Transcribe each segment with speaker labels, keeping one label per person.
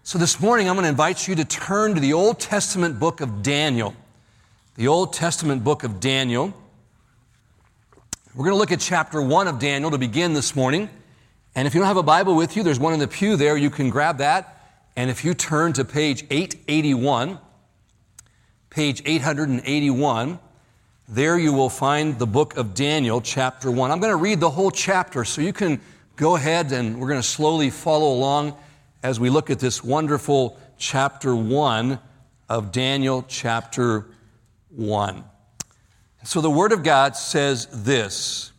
Speaker 1: So this morning, I'm going to invite you to turn to the Old Testament book of Daniel. The Old Testament book of Daniel. We're going to look at chapter 1 of Daniel to begin this morning. And if you don't have a Bible with you, there's one in the pew there. You can grab that. And if you turn to page 881, page 881, there you will find the book of Daniel, chapter 1. I'm going to read the whole chapter, so you can go ahead and we're going to slowly follow along as we look at this wonderful chapter 1 of Daniel chapter 1. So the Word of God says this: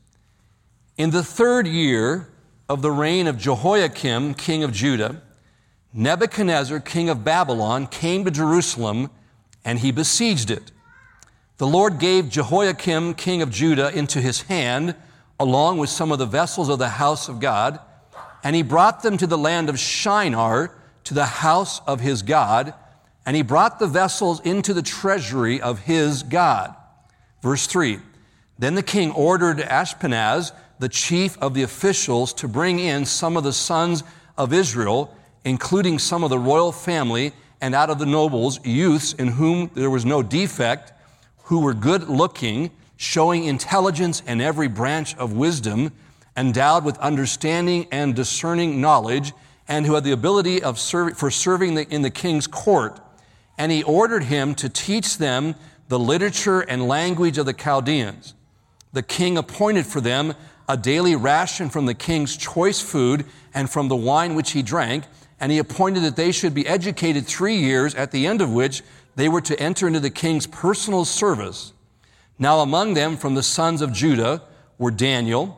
Speaker 1: In the 3rd year of the reign of Jehoiakim, king of Judah, Nebuchadnezzar, king of Babylon, came to Jerusalem, and he besieged it. The Lord gave Jehoiakim, king of Judah, into his hand, along with some of the vessels of the house of God, and he brought them to the land of Shinar, to the house of his God, and he brought the vessels into the treasury of his God. Verse 3, Then the king ordered Ashpenaz, the chief of the officials, to bring in some of the sons of Israel, including some of the royal family, and out of the nobles, youths in whom there was no defect, who were good-looking, showing intelligence and every branch of wisdom, endowed with understanding and discerning knowledge, and who had the ability for serving in the king's court. And he ordered him to teach them the literature and language of the Chaldeans. The king appointed for them a daily ration from the king's choice food and from the wine which he drank, and he appointed that they should be educated 3 years, at the end of which they were to enter into the king's personal service. Now among them from the sons of Judah were Daniel,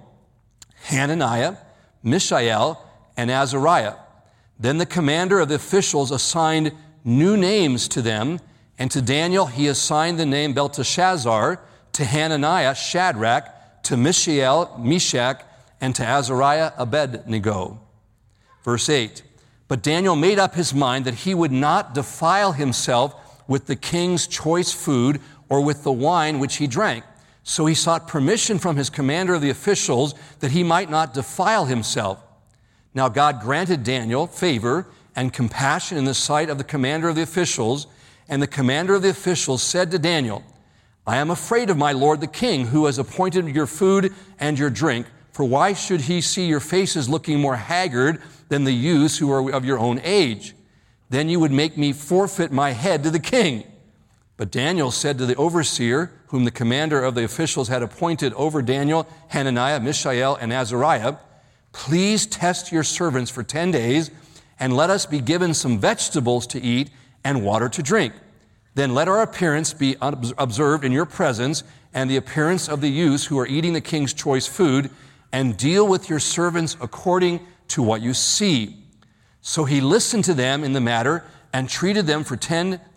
Speaker 1: Hananiah, Mishael, and Azariah. Then the commander of the officials assigned new names to them, and to Daniel he assigned the name Belteshazzar, to Hananiah Shadrach, to Mishael Meshach, and to Azariah Abednego. Verse 8, But Daniel made up his mind that he would not defile himself with the king's choice food or with the wine which he drank. So he sought permission from his commander of the officials that he might not defile himself. Now God granted Daniel favor and compassion in the sight of the commander of the officials, and the commander of the officials said to Daniel, I am afraid of my lord the king, who has appointed your food and your drink, for why should he see your faces looking more haggard than the youths who are of your own age? Then you would make me forfeit my head to the king. But Daniel said to the overseer, whom the commander of the officials had appointed over Daniel, Hananiah, Mishael, and Azariah, Please test your servants for 10 days, and let us be given some vegetables to eat and water to drink. Then let our appearance be observed in your presence, and the appearance of the youths who are eating the king's choice food, and deal with your servants according to what you see. So he listened to them in the matter, and tested them for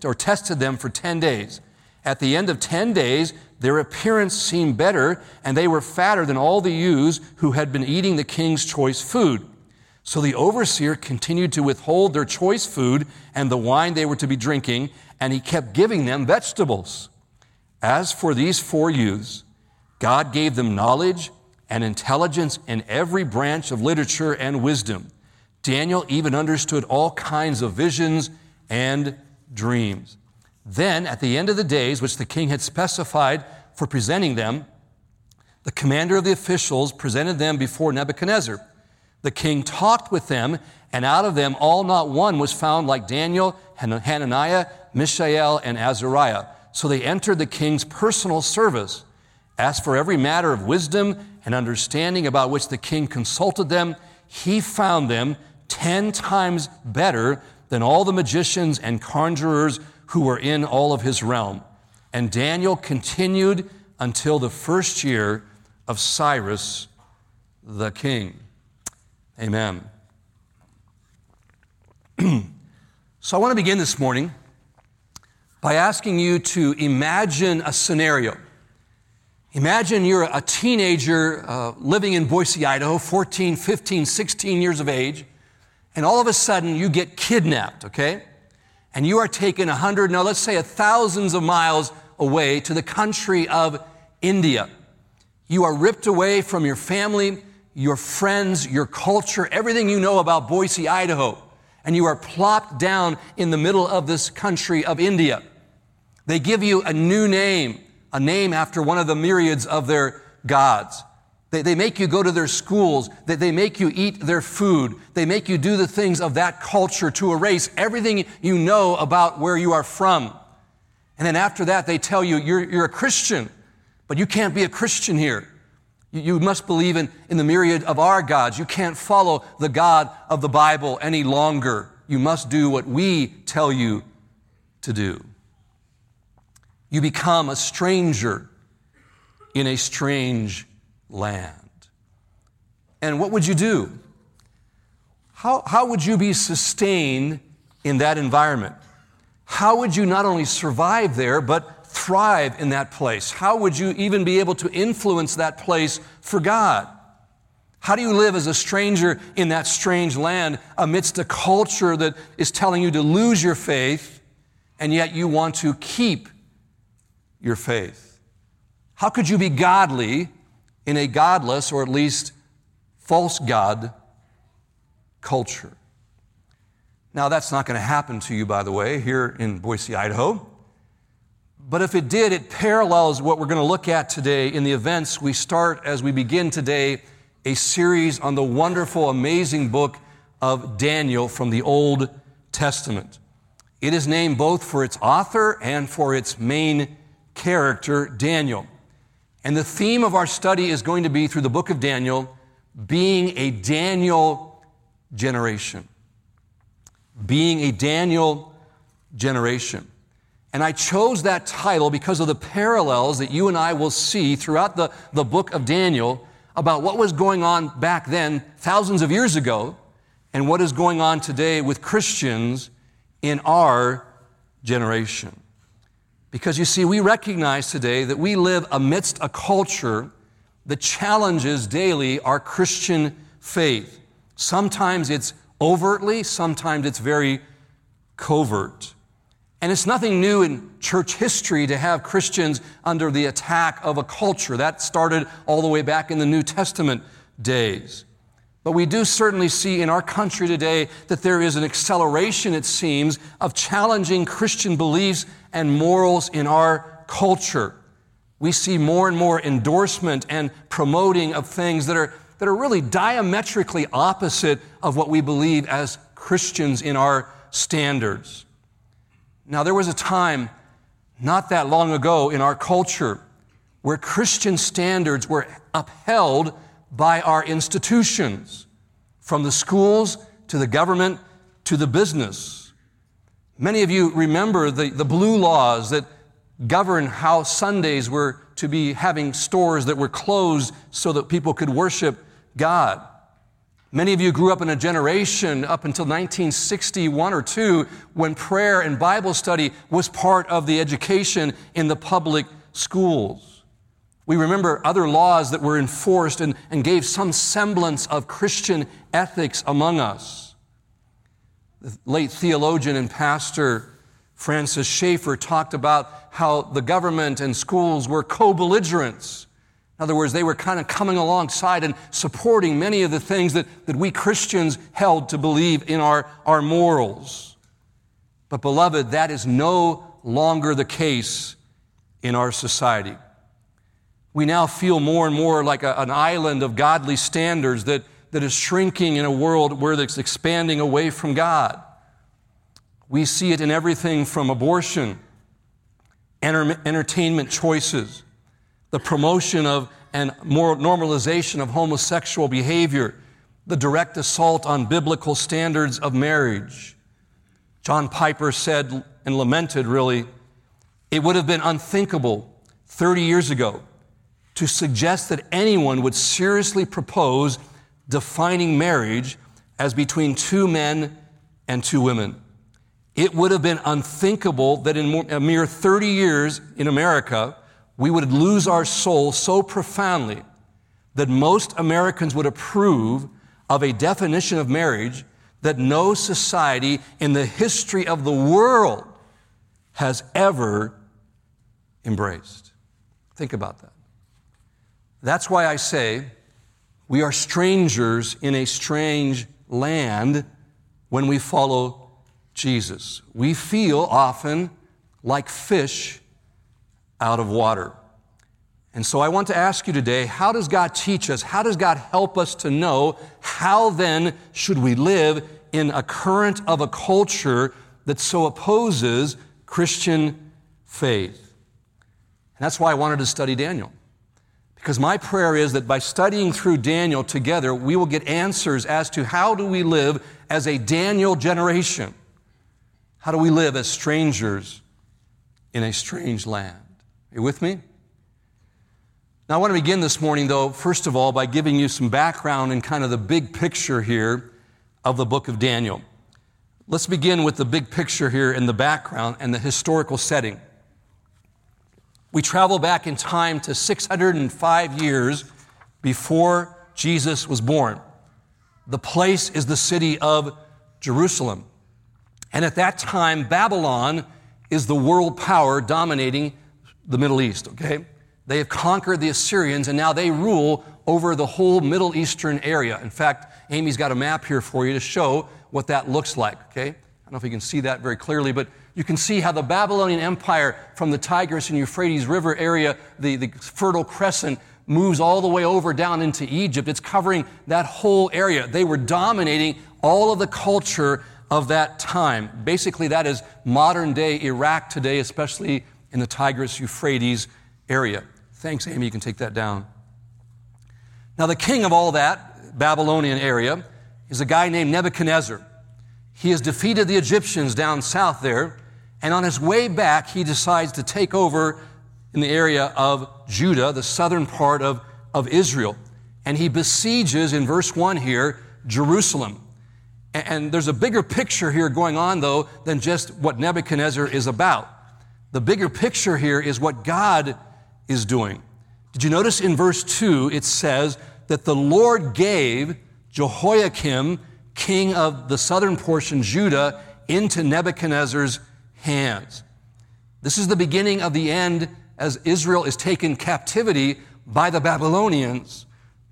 Speaker 1: 10 days. At the end of 10 days, their appearance seemed better, and they were fatter than all the youths who had been eating the king's choice food. So the overseer continued to withhold their choice food and the wine they were to be drinking, and he kept giving them vegetables. As for these 4 youths, God gave them knowledge and intelligence in every branch of literature and wisdom. Daniel even understood all kinds of visions and dreams. Then, at the end of the days which the king had specified for presenting them, the commander of the officials presented them before Nebuchadnezzar. The king talked with them, and out of them all not one was found like Daniel, Hananiah, Mishael, and Azariah. So they entered the king's personal service. As for every matter of wisdom and understanding about which the king consulted them, he found them 10 times better than all the magicians and conjurers who were in all of his realm. And Daniel continued until the 1st year of Cyrus the king. Amen. So I want to begin this morning by asking you to imagine a scenario. Imagine you're a teenager living in Boise, Idaho, 14, 15, 16 years of age, and all of a sudden you get kidnapped, okay? And you are taken 1,000s of miles away to the country of India. You are ripped away from your family, your friends, your culture, everything you know about Boise, Idaho. and you are plopped down in the middle of this country of India. They give you a new name, a name after one of the myriads of their gods. They make you go to their schools. They make you eat their food. They make you do the things of that culture to erase everything you know about where you are from. And then after that, they tell you, you're a Christian, but you can't be a Christian here. You must believe in the myriad of our gods. You can't follow the God of the Bible any longer. You must do what we tell you to do. You become a stranger in a strange land. And what would you do? How would you be sustained in that environment? How would you not only survive there, but thrive in that place? How would you even be able to influence that place for God? How do you live as a stranger in that strange land amidst a culture that is telling you to lose your faith, and yet you want to keep your faith? How could you be godly in a godless, or at least false God culture? Now, that's not going to happen to you, by the way, here in Boise, Idaho. But if it did, it parallels what we're going to look at today in the events we start as we begin today a series on the wonderful, amazing book of Daniel from the Old Testament. It is named both for its author and for its main character, Daniel. And the theme of our study is going to be, through the book of Daniel, being a Daniel generation. Being a Daniel generation. And I chose that title because of the parallels that you and I will see throughout the book of Daniel about what was going on back then, thousands of years ago, and what is going on today with Christians in our generation. Because you see, we recognize today that we live amidst a culture that challenges daily our Christian faith. Sometimes it's overtly, sometimes it's very covert. And it's nothing new in church history to have Christians under the attack of a culture. That started all the way back in the New Testament days. But we do certainly see in our country today that there is an acceleration, it seems, of challenging Christian beliefs and morals in our culture. We see more and more endorsement and promoting of things that are really diametrically opposite of what we believe as Christians in our standards. Now, there was a time not that long ago in our culture where Christian standards were upheld by our institutions, from the schools to the government to the business. Many of you remember the blue laws that govern how Sundays were to be having stores that were closed so that people could worship God. Many of you grew up in a generation up until 1961 or 2 when prayer and Bible study was part of the education in the public schools. We remember other laws that were enforced and gave some semblance of Christian ethics among us. The late theologian and pastor Francis Schaeffer talked about how the government and schools were co-belligerents. In other words, they were kind of coming alongside and supporting many of the things that we Christians held to believe in our morals. But beloved, that is no longer the case in our society. We now feel more and more like an island of godly standards that is shrinking in a world where it's expanding away from God. We see it in everything from abortion, entertainment choices, the promotion of and more normalization of homosexual behavior, the direct assault on biblical standards of marriage. John Piper said and lamented, really, it would have been unthinkable 30 years ago to suggest that anyone would seriously propose defining marriage as between 2 men and 2 women. It would have been unthinkable that in a mere 30 years in America, we would lose our soul so profoundly that most Americans would approve of a definition of marriage that no society in the history of the world has ever embraced. Think about that. That's why I say we are strangers in a strange land when we follow Jesus. We feel often like fish out of water. And so I want to ask you today, how does God teach us? How does God help us to know how then should we live in a current of a culture that so opposes Christian faith? And that's why I wanted to study Daniel. Because my prayer is that by studying through Daniel together, we will get answers as to how do we live as a Daniel generation? How do we live as strangers in a strange land? Are you with me? Now, I want to begin this morning, though, first of all, by giving you some background and kind of the big picture here of the book of Daniel. Let's begin with the big picture here in the background and the historical setting. We travel back in time to 605 years before Jesus was born. The place is the city of Jerusalem. And at that time, Babylon is the world power dominating the Middle East, okay? They have conquered the Assyrians, and now they rule over the whole Middle Eastern area. In fact, Amy's got a map here for you to show what that looks like, okay? I don't know if you can see that very clearly, but you can see how the Babylonian Empire from the Tigris and Euphrates River area, the Fertile Crescent, moves all the way over down into Egypt. It's covering that whole area. They were dominating all of the culture of that time. Basically, that is modern-day Iraq today, especially in the Tigris-Euphrates area. Thanks, Amy. You can take that down. Now, the king of all that Babylonian area is a guy named Nebuchadnezzar. He has defeated the Egyptians down south there, and on his way back, he decides to take over in the area of Judah, the southern part of Israel. And he besieges, in verse 1 here, Jerusalem. And there's a bigger picture here going on, though, than just what Nebuchadnezzar is about. The bigger picture here is what God is doing. Did you notice in verse 2, it says that the Lord gave Jehoiakim, king of the southern portion, Judah, into Nebuchadnezzar's hands. This is the beginning of the end as Israel is taken captivity by the Babylonians.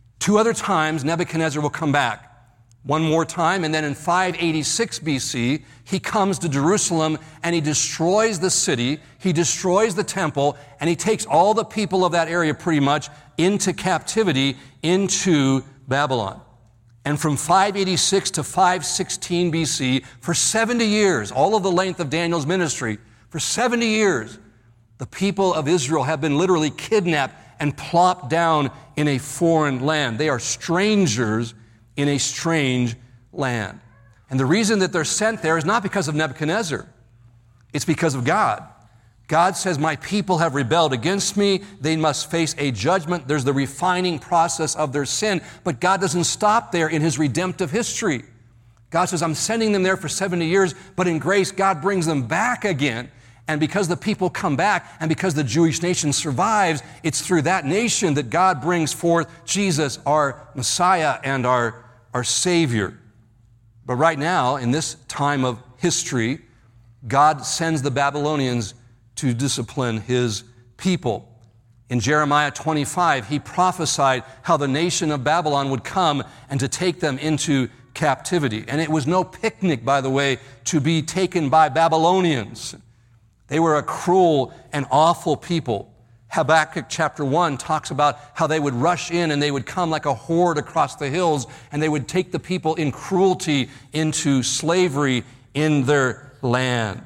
Speaker 1: 2 other times, Nebuchadnezzar will come back. One more time, and then in 586 BC, he comes to Jerusalem and he destroys the city, he destroys the temple, and he takes all the people of that area pretty much into captivity into Babylon. And from 586 to 516 BC, for 70 years, all of the length of Daniel's ministry, for 70 years, the people of Israel have been literally kidnapped and plopped down in a foreign land. They are strangers in a strange land. And the reason that they're sent there is not because of Nebuchadnezzar. It's because of God. God says, my people have rebelled against me. They must face a judgment. There's the refining process of their sin. But God doesn't stop there in his redemptive history. God says, I'm sending them there for 70 years, but in grace, God brings them back again. And because the people come back and because the Jewish nation survives, it's through that nation that God brings forth Jesus, our Messiah and our Savior. But right now, in this time of history, God sends the Babylonians to discipline his people. In Jeremiah 25, he prophesied how the nation of Babylon would come and to take them into captivity. And it was no picnic, by the way, to be taken by Babylonians. They were a cruel and awful people. Habakkuk chapter 1 talks about how they would rush in and they would come like a horde across the hills and they would take the people in cruelty into slavery in their land.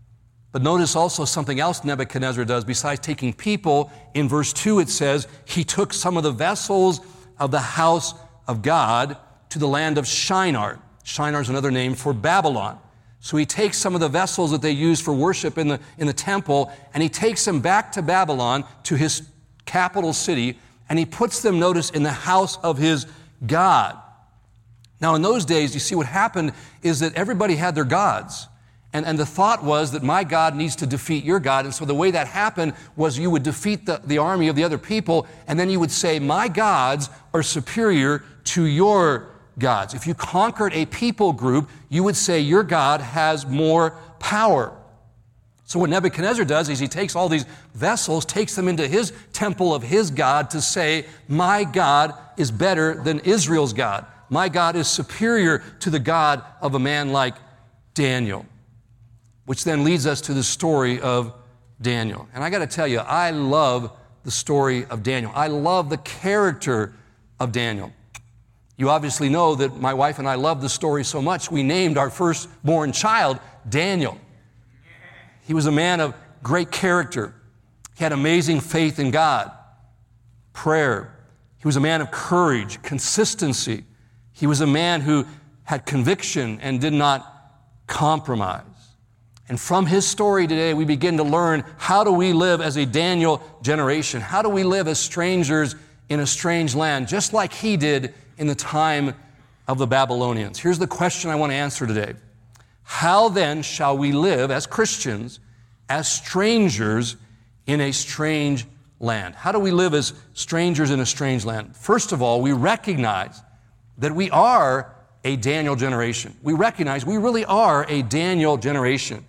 Speaker 1: But notice also something else Nebuchadnezzar does besides taking people. In verse 2 it says, he took some of the vessels of the house of God to the land of Shinar. Shinar is another name for Babylon. So he takes some of the vessels that they use for worship in the temple, and he takes them back to Babylon, to his capital city, and he puts them, notice, in the house of his God. Now, in those days, you see what happened is that everybody had their gods. And the thought was that my God needs to defeat your God. And so the way that happened was you would defeat the army of the other people, and then you would say, my gods are superior to your gods. If you conquered a people group, you would say your God has more power. So what Nebuchadnezzar does is he takes all these vessels, takes them into his temple of his God to say, my God is better than Israel's God. My God is superior to the God of a man like Daniel. Which then leads us to the story of Daniel. And I got to tell you, I love the story of Daniel. I love the character of Daniel. You obviously know that my wife and I love the story so much, we named our firstborn child Daniel. He was a man of great character. He had amazing faith in God, prayer. He was a man of courage, consistency. He was a man who had conviction and did not compromise. And from his story today, we begin to learn, how do we live as a Daniel generation? How do we live as strangers in a strange land, just like he did in the time of the Babylonians? Here's the question I want to answer today. How then shall we live as Christians, as strangers in a strange land? How do we live as strangers in a strange land? First of all, we recognize that we are a Daniel generation. We recognize we really are a Daniel generation.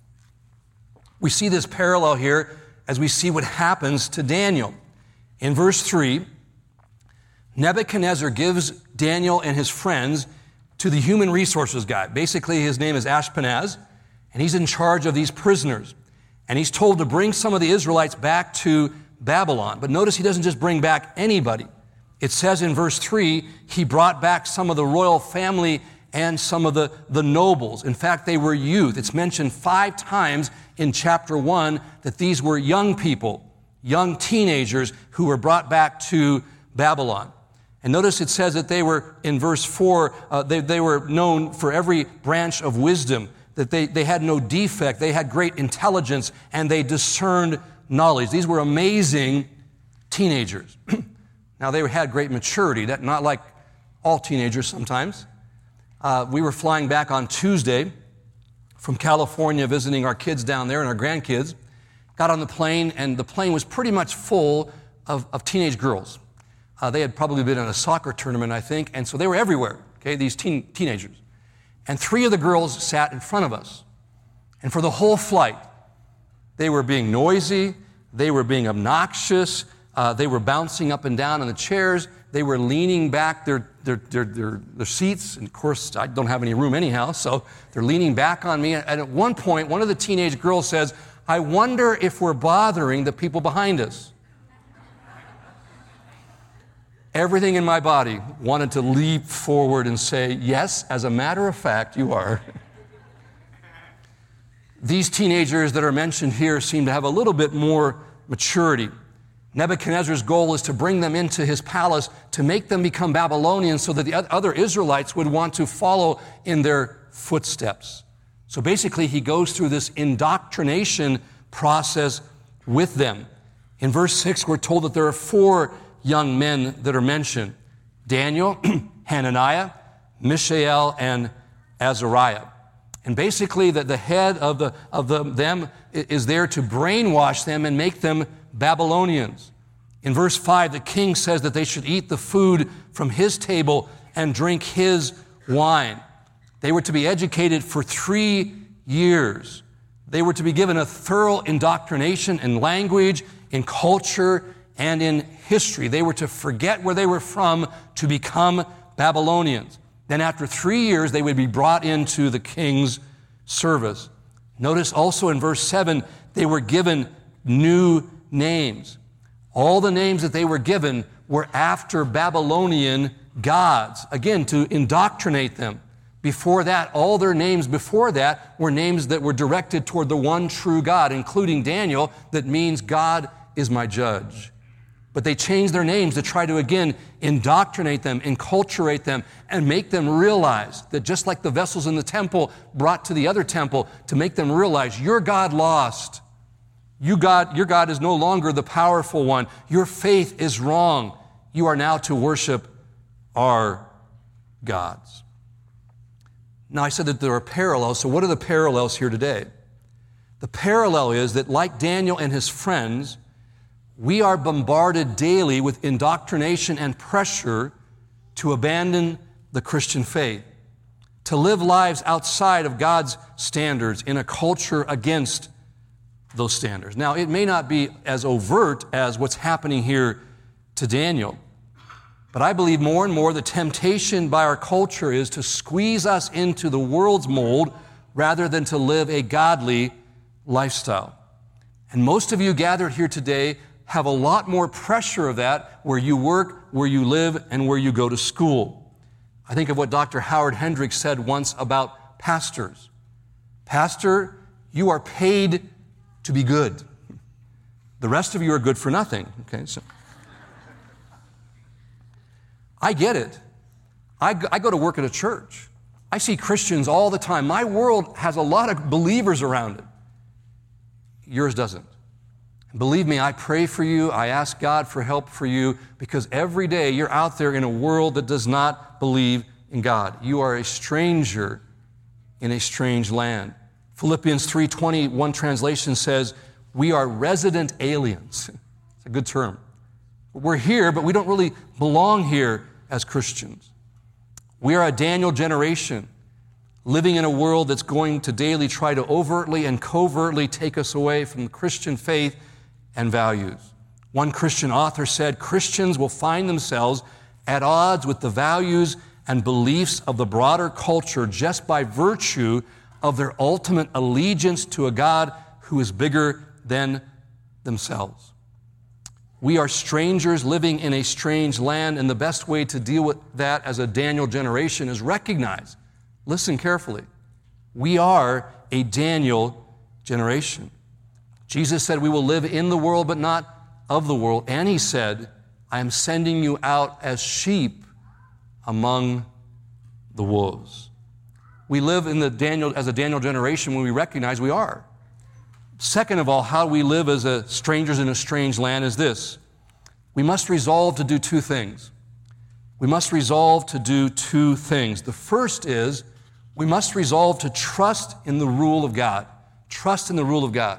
Speaker 1: We see this parallel here as we see what happens to Daniel. In verse 3, Nebuchadnezzar gives Daniel and his friends to the human resources guy. Basically, his name is Ashpenaz, and he's in charge of these prisoners. And he's told to bring some of the Israelites back to Babylon. But notice he doesn't just bring back anybody. It says in verse 3, he brought back some of the royal family and some of the nobles. In fact, they were youth. It's mentioned 5 times in chapter 1 that these were young people, young teenagers who were brought back to Babylon. And notice it says that they were, in verse 4, they were known for every branch of wisdom, that they had no defect, they had great intelligence, and they discerned knowledge. These were amazing teenagers. Now, they had great maturity, not like all teenagers sometimes. We were flying back on Tuesday from California, visiting our kids down there and our grandkids. Got on the plane, and the plane was pretty much full of teenage girls. They had probably been in a soccer tournament, I think, and so they were everywhere, okay, these teenagers. And 3 of the girls sat in front of us. And for the whole flight, they were being noisy, they were being obnoxious, they were bouncing up and down in the chairs, they were leaning back their seats, and of course, I don't have any room anyhow, so they're leaning back on me. And at one point, one of the teenage girls says, "I wonder if we're bothering the people behind us." Everything in my body wanted to leap forward and say, "Yes, as a matter of fact, you are." These teenagers that are mentioned here seem to have a little bit more maturity. Nebuchadnezzar's goal is to bring them into his palace to make them become Babylonians so that the other Israelites would want to follow in their footsteps. So basically, he goes through this indoctrination process with them. In verse 6, we're told that there are 4 young men that are mentioned: Daniel, Hananiah, Mishael, and Azariah. And basically, the head of them is there to brainwash them and make them Babylonians. In verse 5, the king says that they should eat the food from his table and drink his wine. They were to be educated for 3 years. They were to be given a thorough indoctrination in language, in culture, and in history. They were to forget where they were from to become Babylonians. Then after 3 years, they would be brought into the king's service. Notice also in verse 7, they were given new names. All the names that they were given were after Babylonian gods, again, to indoctrinate them. Before that, all their names before that were names that were directed toward the one true God, including Daniel, that means God is my judge. But they changed their names to try to, again, indoctrinate them, enculturate them, and make them realize that just like the vessels in the temple brought to the other temple, to make them realize your God lost. Your God is no longer the powerful one. Your faith is wrong. You are now to worship our gods. Now, I said that there are parallels, so what are the parallels here today? The parallel is that, like Daniel and his friends, we are bombarded daily with indoctrination and pressure to abandon the Christian faith, to live lives outside of God's standards in a culture against those standards. Now, it may not be as overt as what's happening here to Daniel, But I believe more and more the temptation by our culture is to squeeze us into the world's mold rather than to live a godly lifestyle. And most of you gathered here today have a lot more pressure of that where you work, where you live, and where you go to school. I think of what Dr. Howard Hendricks said once about pastors. Pastor, you are paid to be good. The rest of you are good for nothing. Okay, so I get it. I go to work at a church. I see Christians all the time. My world has a lot of believers around it. Yours doesn't. Believe me, I pray for you. I ask God for help for you because every day you're out there in a world that does not believe in God. You are a stranger in a strange land. Philippians 3:20, one translation says, we are resident aliens. It's a good term. We're here, but we don't really belong here as Christians. We are a Daniel generation living in a world that's going to daily try to overtly and covertly take us away from the Christian faith and values. One Christian author said, Christians will find themselves at odds with the values and beliefs of the broader culture just by virtue of their ultimate allegiance to a God who is bigger than themselves. We are strangers living in a strange land, and the best way to deal with that as a Daniel generation is recognize, listen carefully, we are a Daniel generation. Jesus said we will live in the world but not of the world, and he said, I am sending you out as sheep among the wolves. We live in as a Daniel generation when we recognize we are. Second of all, how we live as strangers in a strange land is this. We must resolve to do two things. We must resolve to do two things. The first is we must resolve to trust in the rule of God. Trust in the rule of God.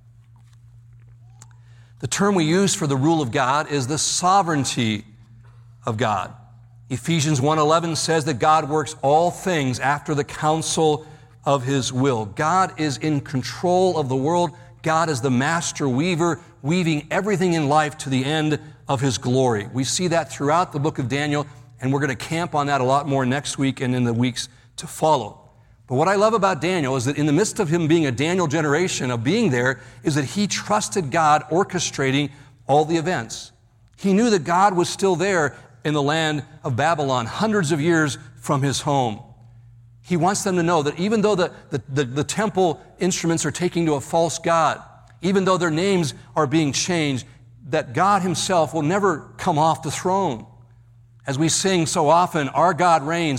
Speaker 1: The term we use for the rule of God is the sovereignty of God. Ephesians 1:11 says that God works all things after the counsel of his will. God is in control of the world. God is the master weaver, weaving everything in life to the end of his glory. We see that throughout the book of Daniel, and we're going to camp on that a lot more next week and in the weeks to follow. But what I love about Daniel is that in the midst of him being a Daniel generation, of being there, is that he trusted God orchestrating all the events. He knew that God was still there in the land of Babylon, hundreds of years from his home. He wants them to know that even though the temple instruments are taken to a false god, even though their names are being changed, that God himself will never come off the throne. As we sing so often, our God reigns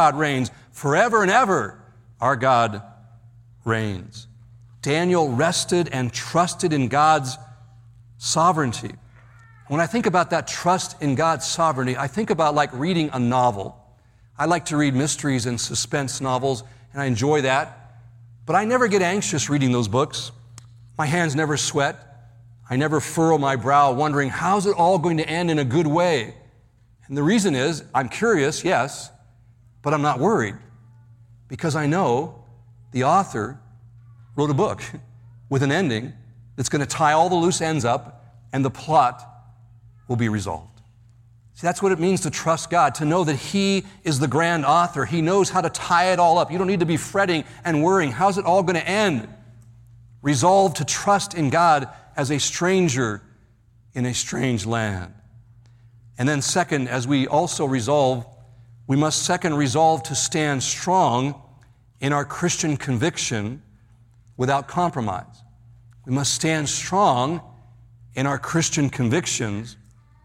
Speaker 1: forever and ever. Our God reigns. Daniel rested and trusted in God's sovereignty. When I think about that trust in God's sovereignty, I think about like reading a novel. I like to read mysteries and suspense novels, and I enjoy that. But I never get anxious reading those books. My hands never sweat. I never furrow my brow wondering, how's it all going to end in a good way? And the reason is, I'm curious, yes, but I'm not worried. Because I know the author wrote a book with an ending that's going to tie all the loose ends up, and the plot will be resolved. See, that's what it means to trust God, to know that he is the grand author. He knows how to tie it all up. You don't need to be fretting and worrying. How's it all going to end? Resolve to trust in God as a stranger in a strange land. And then second, as we also resolve, we must second resolve to stand strong in our Christian conviction without compromise. We must stand strong in our Christian convictions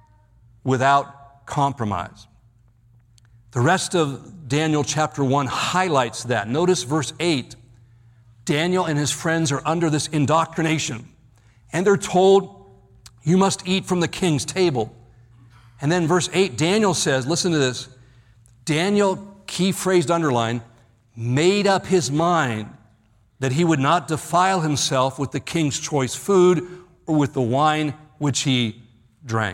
Speaker 1: without compromise. The rest of Daniel chapter 1 highlights that. Notice verse 8. Daniel and his friends are under this indoctrination, and they're told, you must eat from the king's table. And then verse 8, Daniel says, listen to this, Daniel, key phrase underline, made up his mind that he would not defile himself with the king's choice food or with the wine which he drank.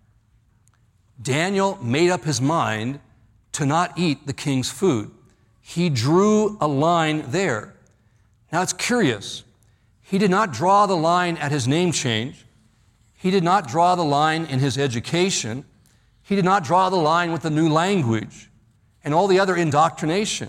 Speaker 1: Daniel made up his mind to not eat the king's food. He drew a line there. Now it's curious. He did not draw the line at his name change. He did not draw the line in his education. He did not draw the line with the new language and all the other indoctrination.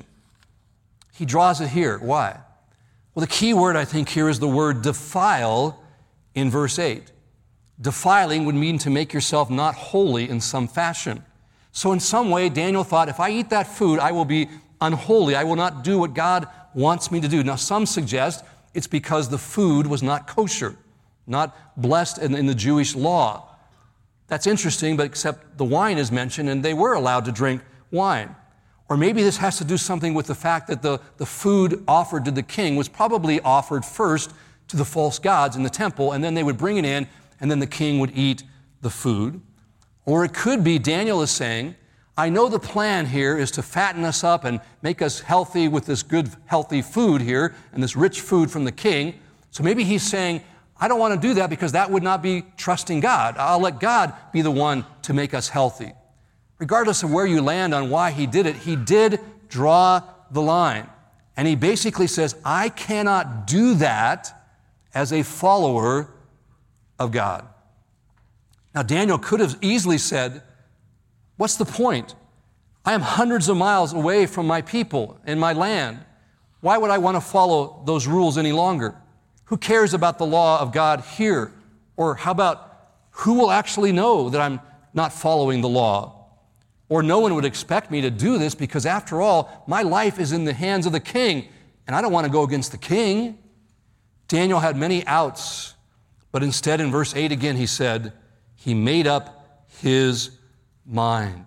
Speaker 1: He draws it here. Why? Well, the key word I think here is the word defile in verse 8. Defiling would mean to make yourself not holy in some fashion. So in some way, Daniel thought, if I eat that food, I will be unholy. I will not do what God wants me to do. Now, some suggest it's because the food was not kosher, not blessed in the Jewish law. That's interesting, but except the wine is mentioned, and they were allowed to drink wine. Or maybe this has to do something with the fact that the food offered to the king was probably offered first to the false gods in the temple, and then they would bring it in, and then the king would eat the food. Or it could be Daniel is saying, I know the plan here is to fatten us up and make us healthy with this good, healthy food here, and this rich food from the king. So maybe he's saying, I don't want to do that because that would not be trusting God. I'll let God be the one to make us healthy. Regardless of where you land on why he did it, he did draw the line. And he basically says, I cannot do that as a follower of God. Now, Daniel could have easily said, what's the point? I am hundreds of miles away from my people and my land. Why would I want to follow those rules any longer? Who cares about the law of God here? Or how about who will actually know that I'm not following the law? Or no one would expect me to do this because after all, my life is in the hands of the king and I don't want to go against the king. Daniel had many outs, but instead in verse 8 again he said, he made up his mind.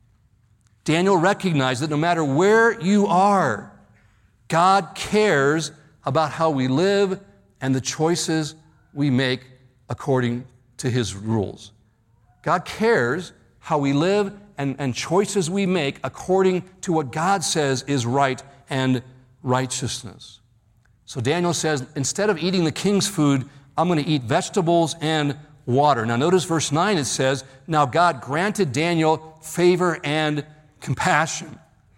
Speaker 1: Daniel recognized that no matter where you are, God cares about how we live and the choices we make according to his rules. God cares how we live and choices we make according to what God says is right and righteousness. So Daniel says, instead of eating the king's food, I'm going to eat vegetables and water. Now notice verse 9, it says, now God granted Daniel favor and compassion.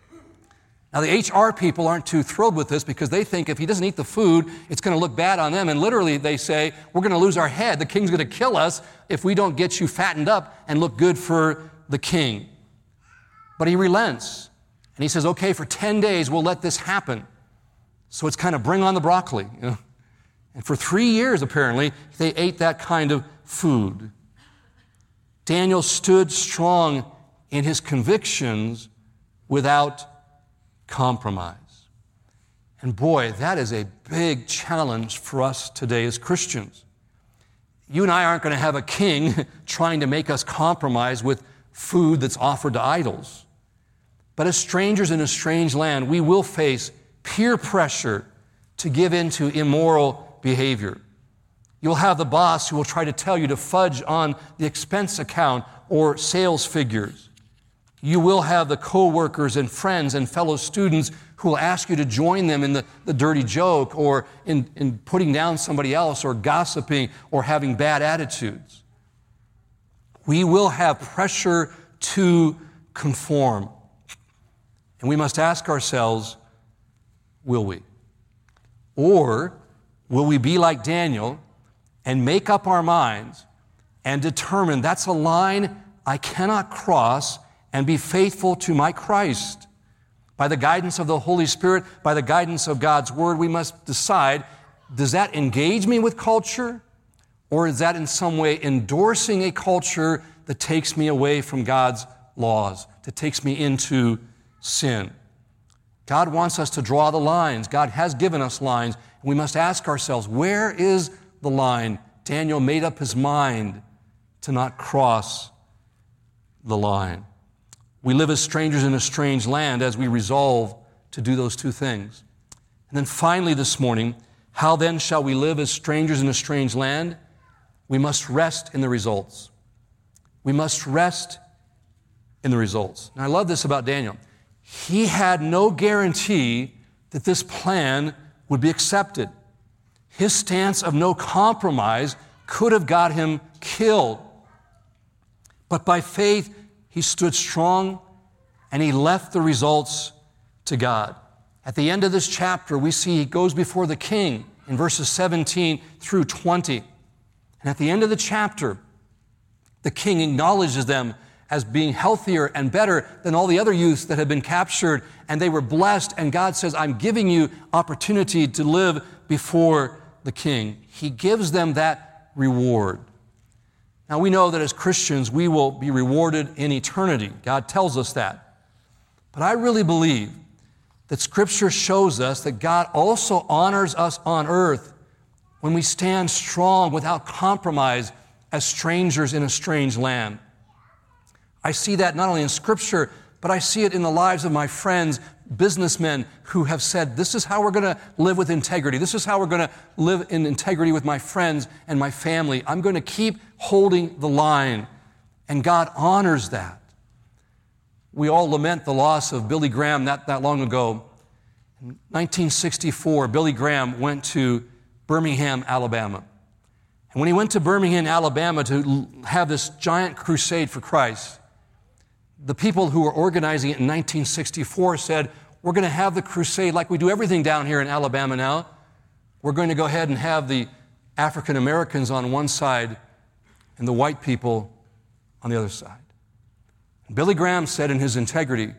Speaker 1: Now, the HR people aren't too thrilled with this because they think if he doesn't eat the food, it's going to look bad on them. And literally, they say, we're going to lose our head. The king's going to kill us if we don't get you fattened up and look good for the king. But he relents. And he says, okay, for 10 days, we'll let this happen. So it's kind of bring on the broccoli. You know? And for 3 years, apparently, they ate that kind of food. Daniel stood strong in his convictions without compromise. And boy, that is a big challenge for us today as Christians. You and I aren't going to have a king trying to make us compromise with food that's offered to idols. But as strangers in a strange land, we will face peer pressure to give in to immoral behavior. You'll have the boss who will try to tell you to fudge on the expense account or sales figures. You will have the co-workers and friends and fellow students who will ask you to join them in the dirty joke or in putting down somebody else or gossiping or having bad attitudes. We will have pressure to conform. And we must ask ourselves, will we? Or will we be like Daniel and make up our minds and determine that's a line I cannot cross and be faithful to my Christ? By the guidance of the Holy Spirit, by the guidance of God's Word, we must decide, does that engage me with culture? Or is that in some way endorsing a culture that takes me away from God's laws, that takes me into sin? God wants us to draw the lines. God has given us lines. We must ask ourselves, where is the line? Daniel made up his mind to not cross the line. We live as strangers in a strange land as we resolve to do those two things. And then finally this morning, how then shall we live as strangers in a strange land? We must rest in the results. We must rest in the results. Now I love this about Daniel. He had no guarantee that this plan would be accepted. His stance of no compromise could have got him killed. But by faith, he stood strong and he left the results to God. At the end of this chapter, we see he goes before the king in verses 17 through 20. And at the end of the chapter, the king acknowledges them as being healthier and better than all the other youths that had been captured, and they were blessed, and God says, I'm giving you opportunity to live before the king. He gives them that reward. Now we know that as Christians, we will be rewarded in eternity. God tells us that. But I really believe that Scripture shows us that God also honors us on earth when we stand strong without compromise as strangers in a strange land. I see that not only in Scripture, but I see it in the lives of my friends, businessmen who have said, this is how we're going to live with integrity. This is how we're going to live in integrity with my friends and my family. I'm going to keep holding the line. And God honors that. We all lament the loss of Billy Graham not that long ago. In 1964, Billy Graham went to Birmingham, Alabama. And when he went to Birmingham, Alabama to have this giant crusade for Christ, the people who were organizing it in 1964 said, we're going to have the crusade like we do everything down here in Alabama now. We're going to go ahead and have the African Americans on one side and the white people on the other side. And Billy Graham said in his integrity,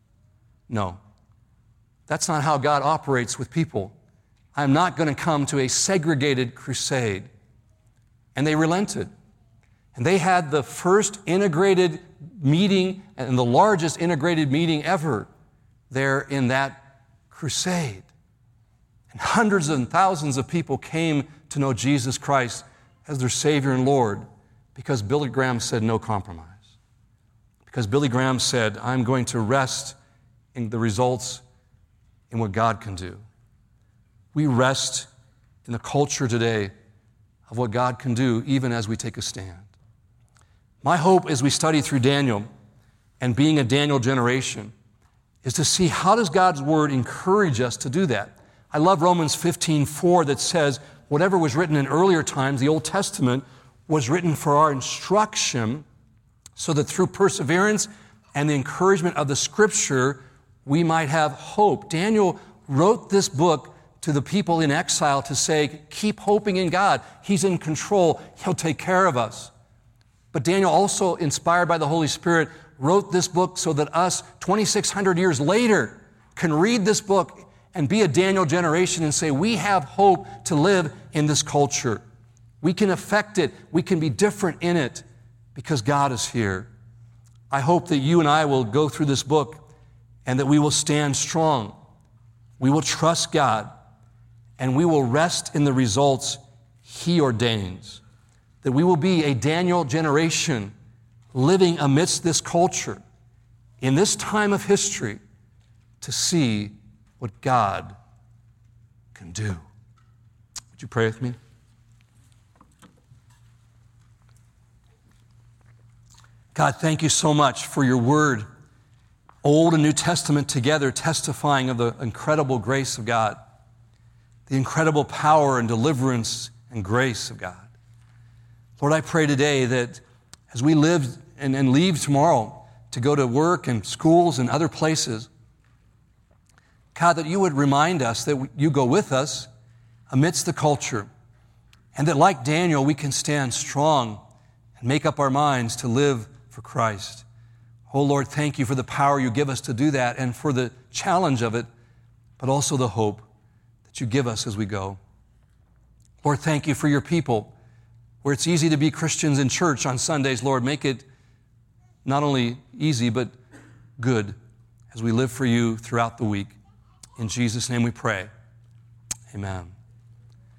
Speaker 1: no, that's not how God operates with people. I'm not going to come to a segregated crusade. And they relented. And they had the first integrated meeting and the largest integrated meeting ever there in that crusade. And hundreds and thousands of people came to know Jesus Christ as their Savior and Lord because Billy Graham said no compromise. Because Billy Graham said, I'm going to rest in the results in what God can do. We rest in the culture today of what God can do even as we take a stand. My hope as we study through Daniel and being a Daniel generation is to see how does God's Word encourage us to do that. I love Romans 15:4 that says whatever was written in earlier times, the Old Testament, was written for our instruction so that through perseverance and the encouragement of the Scripture, we might have hope. Daniel wrote this book to the people in exile to say, keep hoping in God. He's in control. He'll take care of us. But Daniel, also inspired by the Holy Spirit, wrote this book so that us, 2,600 years later, can read this book and be a Daniel generation and say, we have hope to live in this culture. We can affect it. We can be different in it because God is here. I hope that you and I will go through this book and that we will stand strong. We will trust God and we will rest in the results He ordains. That we will be a Daniel generation living amidst this culture in this time of history to see what God can do. Would you pray with me? God, thank you so much for your word, Old and New Testament together, testifying of the incredible grace of God, the incredible power and deliverance and grace of God. Lord, I pray today that as we live and leave tomorrow to go to work and schools and other places, God, that you would remind us that you go with us amidst the culture, and that like Daniel, we can stand strong and make up our minds to live for Christ. Oh Lord, thank you for the power you give us to do that and for the challenge of it, but also the hope that you give us as we go. Lord, thank you for your people. Where it's easy to be Christians in church on Sundays, Lord, make it not only easy, but good as we live for you throughout the week. In Jesus' name we pray. Amen.